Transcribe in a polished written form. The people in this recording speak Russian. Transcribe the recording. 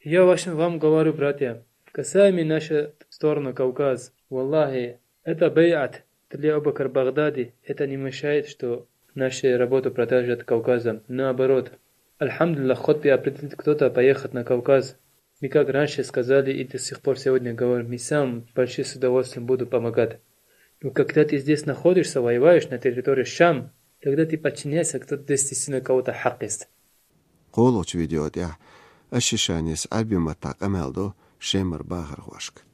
Я вам говорю, братья, касаемо наша сторону Кавказ, валлахи, это бейат для Абу-Бакр Багдади, это не мешает, что наша работа продолжает Кавказом. Наоборот, альхамдулиллах, хоть бы определить кто-то поехать на Кавказ. Мы как раньше сказали и до сих пор сегодня говорим, мы сам большим с удовольствием буду помогать. Но когда ты здесь находишься, воеваешь на территории Шам, тогда ты подчиняешься, кто действительно кого-то хак есть. قولوش فيديو ديا الشيشانيس ألبي متاق أمالدو شيمر باغر واشك